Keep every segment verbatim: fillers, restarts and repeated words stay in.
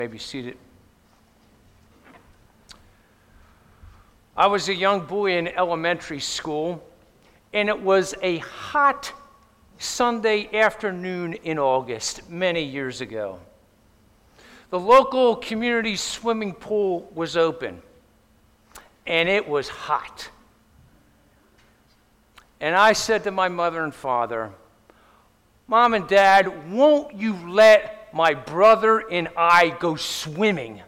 May be seated. I was a young boy in elementary school, and it was a hot Sunday afternoon in August many years ago. The local community swimming pool was open, and it was hot. And I said to my mother and father, "Mom and Dad, won't you let my brother and I go swimming?"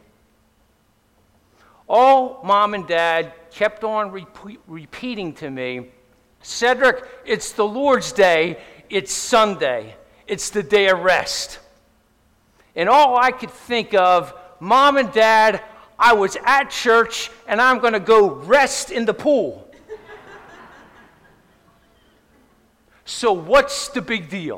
All Mom and Dad kept on repeat, repeating to me, "Cedric, it's the Lord's Day, it's Sunday, it's the day of rest." And all I could think of, "Mom and Dad, I was at church and I'm going to go rest in the pool." So what's the big deal?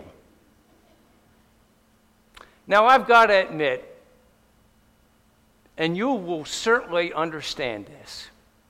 Now, I've got to admit, and you will certainly understand this,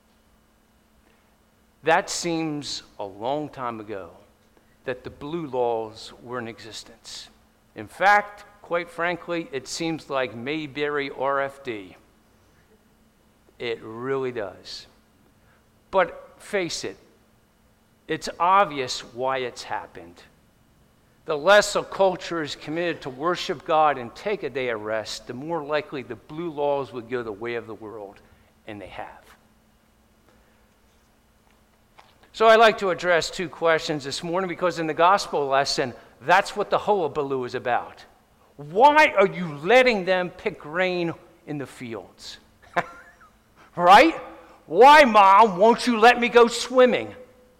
that seems a long time ago that the blue laws were in existence. In fact, quite frankly, it seems like Mayberry R F D. It really does. But face it, it's obvious why it's happened. The less a culture is committed to worship God and take a day of rest, the more likely the blue laws would go the way of the world, and they have. So I'd like to address two questions this morning, because in the gospel lesson, that's what the hullabaloo is about. Why are you letting them pick grain in the fields? Right? Why, Mom, won't you let me go swimming?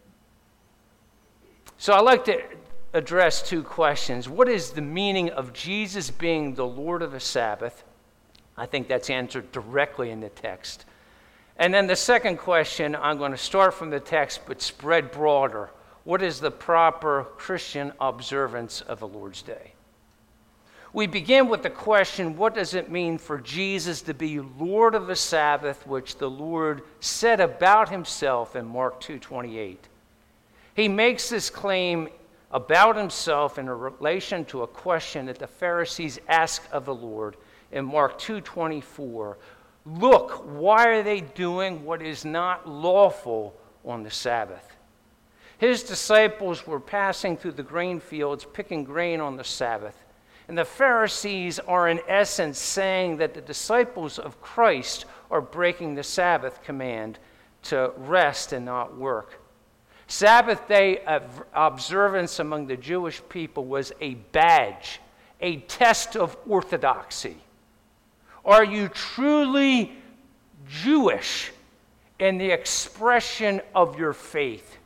So I'd like to address two questions. What is the meaning of Jesus being the Lord of the Sabbath? I think that's answered directly in the text. And then the second question, I'm going to start from the text but spread broader. What is the proper Christian observance of the Lord's Day? We begin with the question, what does it mean for Jesus to be Lord of the Sabbath, which the Lord said about himself in Mark two twenty-eight? He makes this claim about himself in relation to a question that the Pharisees ask of the Lord in Mark two twenty-four. Look, why are they doing what is not lawful on the Sabbath? His disciples were passing through the grain fields, picking grain on the Sabbath. And the Pharisees are in essence saying that the disciples of Christ are breaking the Sabbath command to rest and not work. Sabbath day observance among the Jewish people was a badge, a test of orthodoxy. Are you truly Jewish in the expression of your faith?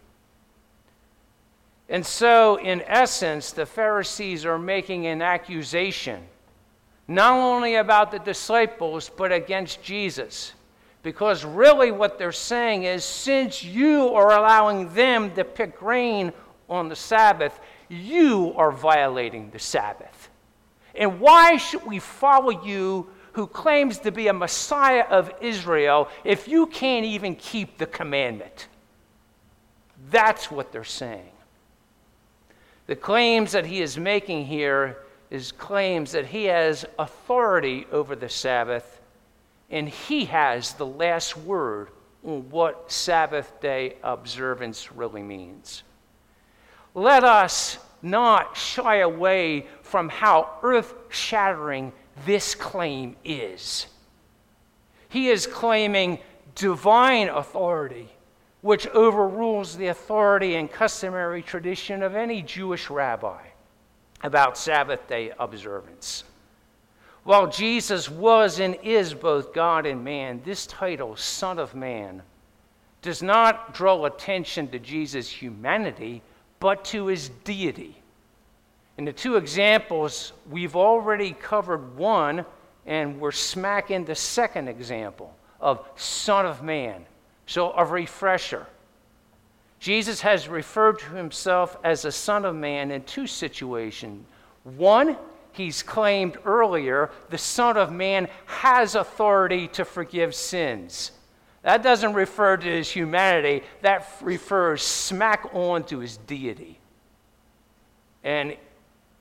And so, in essence, the Pharisees are making an accusation, not only about the disciples, but against Jesus. Because really what they're saying is, since you are allowing them to pick grain on the Sabbath, you are violating the Sabbath. And why should we follow you, who claims to be a Messiah of Israel, if you can't even keep the commandment? That's what they're saying. The claims that he is making here is claims that he has authority over the Sabbath, and he has the last word on what Sabbath day observance really means. Let us not shy away from how earth-shattering this claim is. He is claiming divine authority, which overrules the authority and customary tradition of any Jewish rabbi about Sabbath day observance. While Jesus was and is both God and man, this title, Son of Man, does not draw attention to Jesus' humanity, but to his deity. In the two examples, we've already covered one, and we're smack in the second example of Son of Man. So a refresher. Jesus has referred to himself as the Son of Man in two situations. One, he's claimed earlier, the Son of Man has authority to forgive sins. That doesn't refer to his humanity. That refers smack on to his deity. And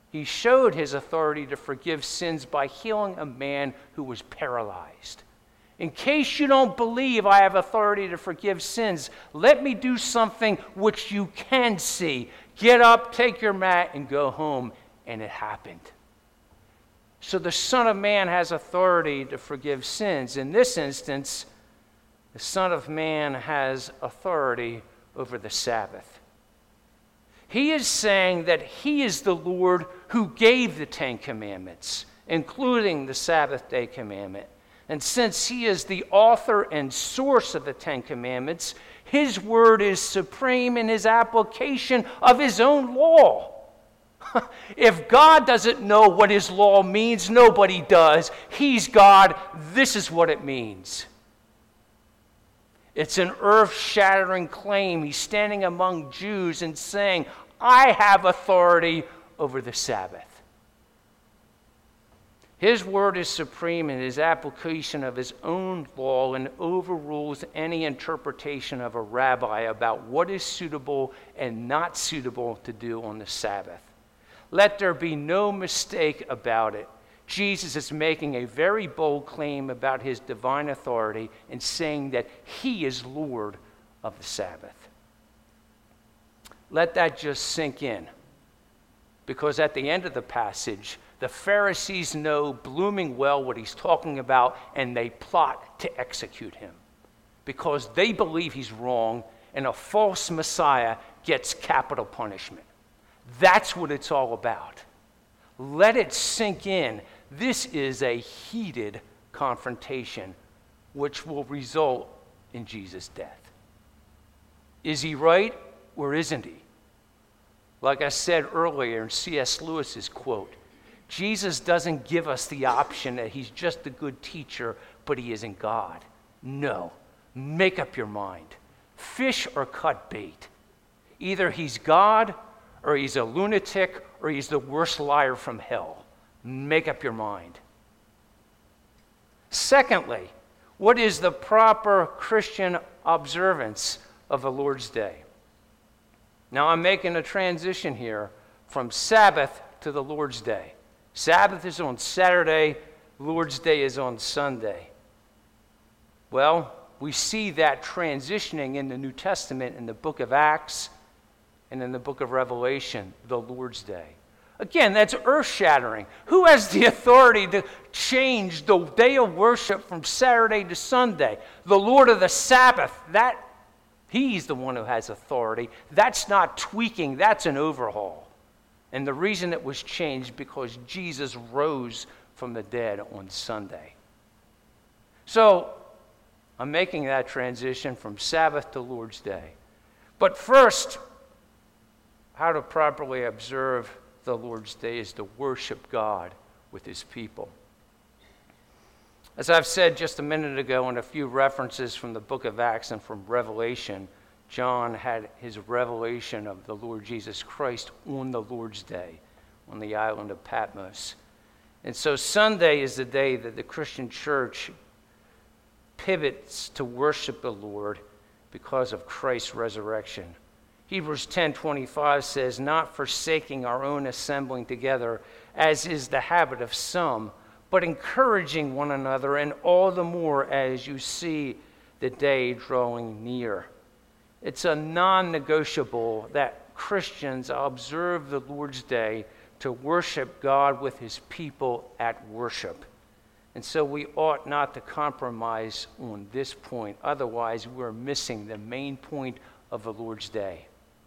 He showed his authority to forgive sins by healing a man who was paralyzed. In case you don't believe I have authority to forgive sins, let me do something which you can see. Get up, take your mat, and go home. And it happened. So the Son of Man has authority to forgive sins. In this instance, the Son of Man has authority over the Sabbath. He is saying that he is the Lord who gave the Ten Commandments, including the Sabbath day commandment. And since he is the author and source of the Ten Commandments, his word is supreme in his application of his own law. If God doesn't know what his law means, nobody does. He's God. This is what it means. It's an earth-shattering claim. He's standing among Jews and saying, I have authority over the Sabbath. His word is supreme in his application of his own law and overrules any interpretation of a rabbi about what is suitable and not suitable to do on the Sabbath. Let there be no mistake about it. Jesus is making a very bold claim about his divine authority and saying that he is Lord of the Sabbath. Let that just sink in, because at the end of the passage, the Pharisees know blooming well what he's talking about, and they plot to execute him because they believe he's wrong and a false Messiah gets capital punishment. That's what it's all about. Let it sink in. This is a heated confrontation which will result in Jesus' death. Is he right or isn't he? Like I said earlier in C S Lewis's quote, Jesus doesn't give us the option that he's just a good teacher, but he isn't God. No. Make up your mind. Fish or cut bait. Either he's God, or he's a lunatic, or he's the worst liar from hell. Make up your mind. Secondly, what is the proper Christian observance of the Lord's Day? Now I'm making a transition here from Sabbath to the Lord's Day. Sabbath is on Saturday, Lord's Day is on Sunday. Well, we see that transitioning in the New Testament in the book of Acts and in the book of Revelation, the Lord's Day. Again, that's earth-shattering. Who has the authority to change the day of worship from Saturday to Sunday? The Lord of the Sabbath. That, he's the one who has authority. That's not tweaking, that's an overhaul. And the reason it was changed because Jesus rose from the dead on Sunday. So, I'm making that transition from Sabbath to Lord's Day. But first, how to properly observe the Lord's Day is to worship God with his people. As I've said just a minute ago in a few references from the book of Acts and from Revelation, John had his revelation of the Lord Jesus Christ on the Lord's Day on the island of Patmos. And so Sunday is the day that the Christian church pivots to worship the Lord because of Christ's resurrection. Hebrews ten twenty-five says, not forsaking our own assembling together, as is the habit of some, but encouraging one another, and all the more as you see the day drawing near. It's a non-negotiable that Christians observe the Lord's Day to worship God with his people at worship. And so we ought not to compromise on this point. Otherwise, we're missing the main point of the Lord's Day.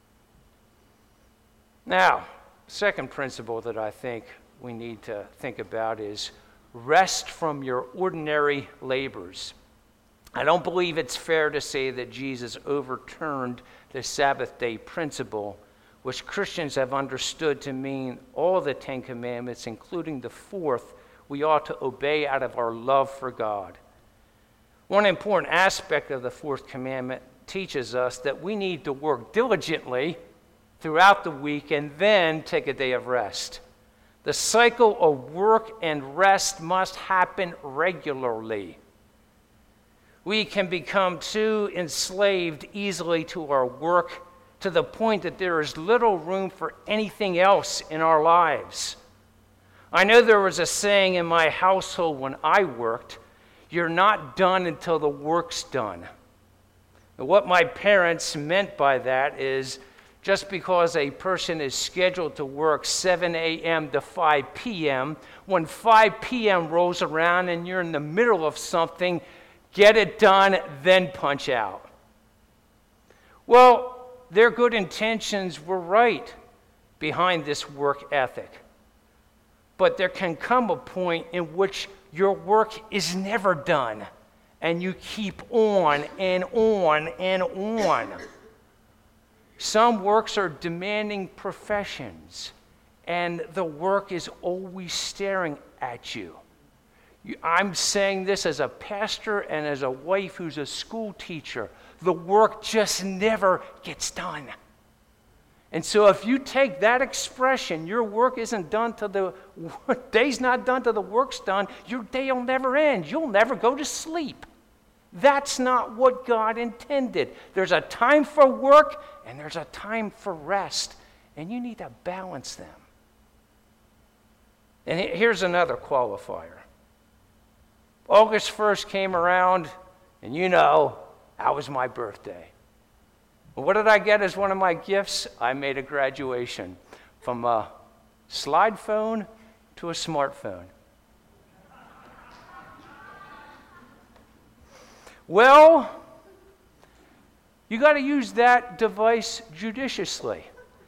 Now, second principle that I think we need to think about is rest from your ordinary labors. I don't believe it's fair to say that Jesus overturned the Sabbath day principle, which Christians have understood to mean all the Ten Commandments, including the fourth, we ought to obey out of our love for God. One important aspect of the fourth commandment teaches us that we need to work diligently throughout the week and then take a day of rest. The cycle of work and rest must happen regularly. We can become too enslaved easily to our work to the point that there is little room for anything else in our lives. I know there was a saying in my household when I worked, "You're not done until the work's done." And what my parents meant by that is just because a person is scheduled to work seven a.m. to five p.m., when five p.m. rolls around and you're in the middle of something, get it done, then punch out. Well, their good intentions were right behind this work ethic. But there can come a point in which your work is never done, and you keep on and on and on. Some works are demanding professions, and the work is always staring at you. I'm saying this as a pastor and as a wife who's a school teacher. The work just never gets done. And so if you take that expression, your work isn't done till the day's not done till the work's done, your day will never end. You'll never go to sleep. That's not what God intended. There's a time for work and there's a time for rest, and you need to balance them. And here's another qualifier. August first came around, and you know, that was my birthday. What did I get as one of my gifts? I made a graduation from a slide phone to a smartphone. Well, you got to use that device judiciously.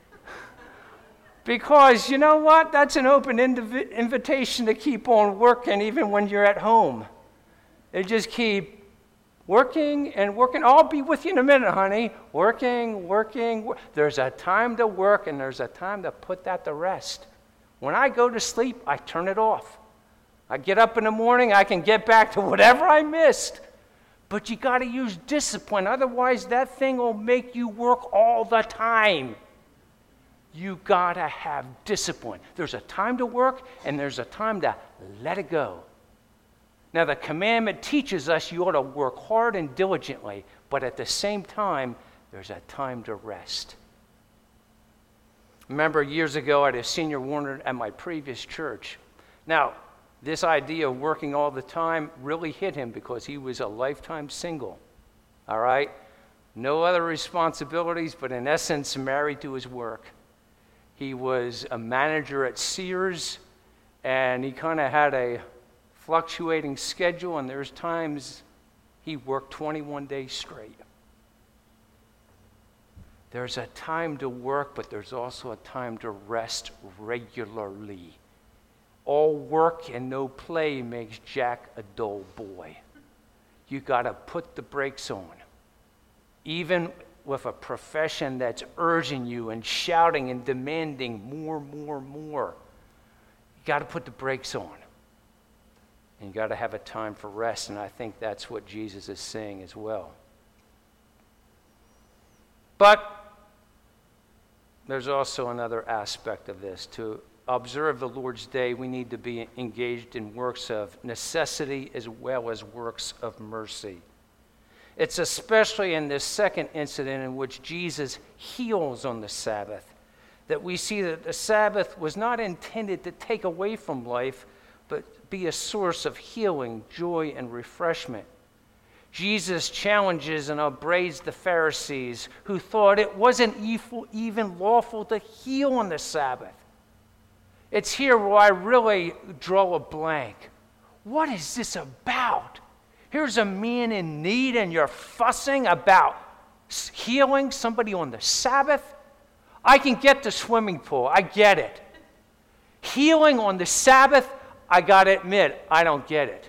Because you know what? That's an open inv- invitation to keep on working even when you're at home. They just keep working and working. I'll be with you in a minute, honey. Working, working. Wor- there's a time to work and there's a time to put that to rest. When I go to sleep, I turn it off. I get up in the morning, I can get back to whatever I missed. But you got to use discipline. Otherwise, that thing will make you work all the time. You got to have discipline. There's a time to work and there's a time to let it go. Now, the commandment teaches us you ought to work hard and diligently, but at the same time, there's a time to rest. Remember years ago, I had a senior warner at my previous church. Now, this idea of working all the time really hit him because he was a lifetime single, all right? No other responsibilities, but in essence, married to his work. He was a manager at Sears, and he kind of had a fluctuating schedule, and there's times he worked twenty-one days straight. There's a time to work, but there's also a time to rest regularly. All work and no play makes Jack a dull boy. You got to put the brakes on. Even with a profession that's urging you and shouting and demanding more, more, more, you got to put the brakes on. And you got to have a time for rest, and I think that's what Jesus is saying as well. But there's also another aspect of this. To observe the Lord's Day, we need to be engaged in works of necessity as well as works of mercy. It's especially in this second incident in which Jesus heals on the Sabbath that we see that the Sabbath was not intended to take away from life, but be a source of healing, joy, and refreshment. Jesus challenges and upbraids the Pharisees who thought it wasn't even lawful to heal on the Sabbath. It's here where I really draw a blank. What is this about? Here's a man in need and you're fussing about healing somebody on the Sabbath? I can get the swimming pool. I get it. Healing on the Sabbath, I got to admit, I don't get it.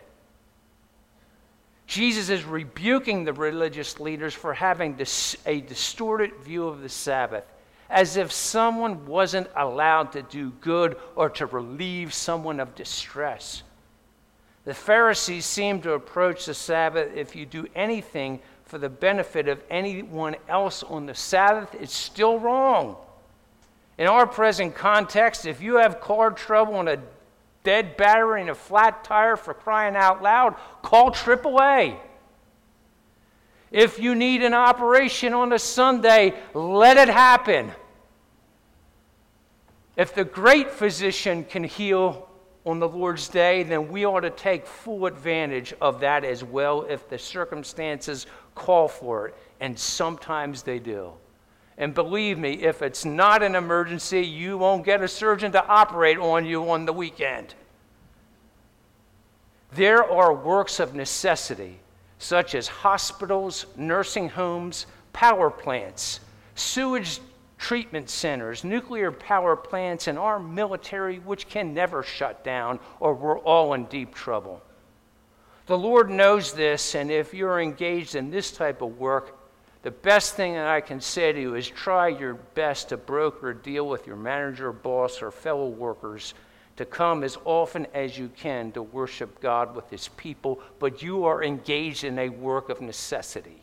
Jesus is rebuking the religious leaders for having this, a distorted view of the Sabbath, as if someone wasn't allowed to do good or to relieve someone of distress. The Pharisees seem to approach the Sabbath, if you do anything for the benefit of anyone else on the Sabbath, it's still wrong. In our present context, if you have car trouble and a dead battery and a flat tire, for crying out loud, call triple A. If you need an operation on a Sunday, let it happen. If the great physician can heal on the Lord's day, then we ought to take full advantage of that as well if the circumstances call for it, and sometimes they do. And believe me, if it's not an emergency, you won't get a surgeon to operate on you on the weekend. There are works of necessity, such as hospitals, nursing homes, power plants, sewage treatment centers, nuclear power plants, and our military, which can never shut down, or we're all in deep trouble. The Lord knows this, and if you're engaged in this type of work, the best thing that I can say to you is try your best to broker a deal with your manager, boss, or fellow workers to come as often as you can to worship God with his people, but you are engaged in a work of necessity.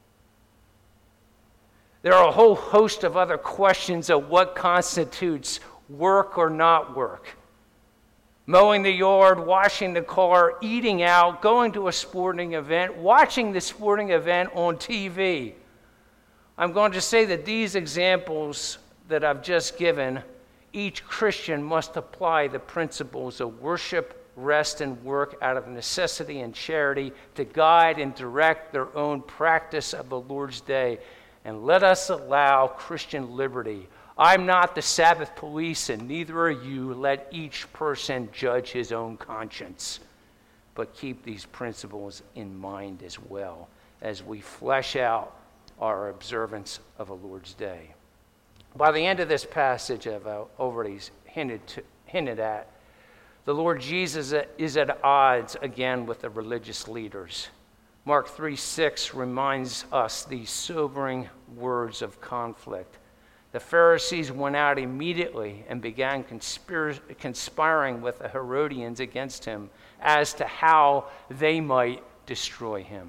There are a whole host of other questions of what constitutes work or not work. Mowing the yard, washing the car, eating out, going to a sporting event, watching the sporting event on T V. I'm going to say that these examples that I've just given, each Christian must apply the principles of worship, rest, and work out of necessity and charity to guide and direct their own practice of the Lord's day. And let us allow Christian liberty. I'm not the Sabbath police, and neither are you. Let each person judge his own conscience. But keep these principles in mind as well as we flesh out our observance of the Lord's day. By the end of this passage I've already hinted, to, hinted at, the Lord Jesus is at odds again with the religious leaders. Mark three six reminds us these sobering words of conflict. The Pharisees went out immediately and began conspir- conspiring with the Herodians against him as to how they might destroy him.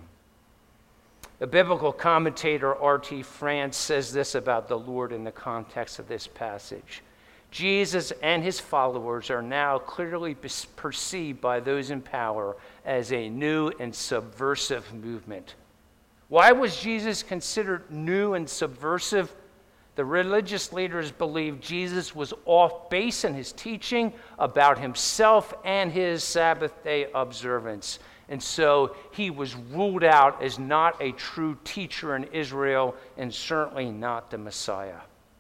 The biblical commentator R T France says this about the Lord in the context of this passage. Jesus and his followers are now clearly perceived by those in power as a new and subversive movement. Why was Jesus considered new and subversive? The religious leaders believed Jesus was off base in his teaching about himself and his Sabbath day observance. And so he was ruled out as not a true teacher in Israel and certainly not the Messiah.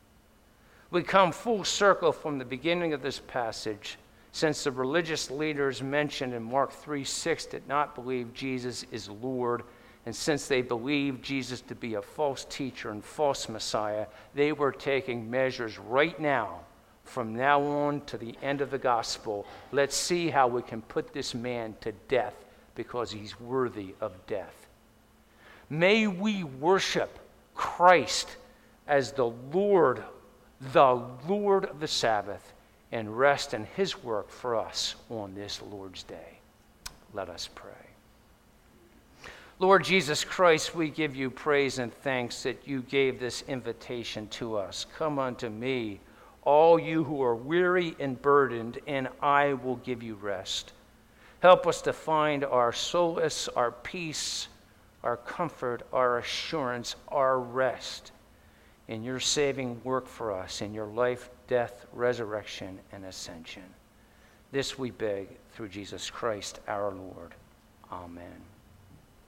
We come full circle from the beginning of this passage, since the religious leaders mentioned in Mark three six did not believe Jesus is Lord, and since they believed Jesus to be a false teacher and false Messiah, they were taking measures right now, from now on to the end of the gospel. Let's see how we can put this man to death because he's worthy of death. May we worship Christ as the Lord, the Lord of the Sabbath, and rest in his work for us on this Lord's day. Let us pray. Lord Jesus Christ, we give you praise and thanks that you gave this invitation to us. Come unto me, all you who are weary and burdened, and I will give you rest. Help us to find our solace, our peace, our comfort, our assurance, our rest in your saving work for us, in your life, death, resurrection, and ascension. This we beg through Jesus Christ our Lord. Amen.